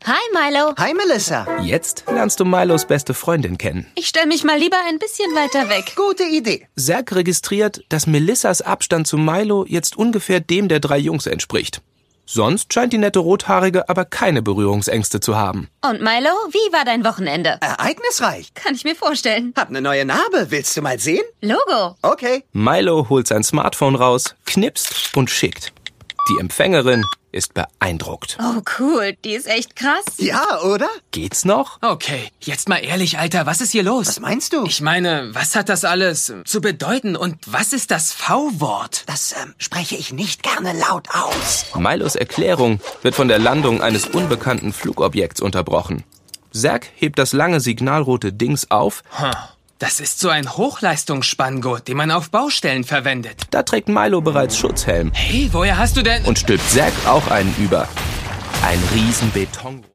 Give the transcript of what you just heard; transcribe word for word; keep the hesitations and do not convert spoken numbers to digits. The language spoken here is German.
Hi, Milo. Hi, Melissa. Jetzt lernst du Milos beste Freundin kennen. Ich stelle mich mal lieber ein bisschen weiter weg. Gute Idee. Zerg registriert, dass Melissas Abstand zu Milo jetzt ungefähr dem der drei Jungs entspricht. Sonst scheint die nette Rothaarige aber keine Berührungsängste zu haben. Und Milo, wie war dein Wochenende? Ereignisreich. Kann ich mir vorstellen. Hab eine neue Narbe. Willst du mal sehen? Logo. Okay. Milo holt sein Smartphone raus, knipst und schickt. Die Empfängerin ist beeindruckt. Oh, cool. Die ist echt krass. Ja, oder? Geht's noch? Okay, jetzt mal ehrlich, Alter, was ist hier los? Was meinst du? Ich meine, was hat das alles zu bedeuten und was ist das V-Wort? Das ähm, spreche ich nicht gerne laut aus. Milos Erklärung wird von der Landung eines unbekannten Flugobjekts unterbrochen. Zerg hebt das lange signalrote Dings auf. Huh. Das ist so ein Hochleistungsspanngurt, den man auf Baustellen verwendet. Da trägt Milo bereits Schutzhelm Hey, woher hast du denn... und stülpt Zerg auch einen über. Ein riesen Beton.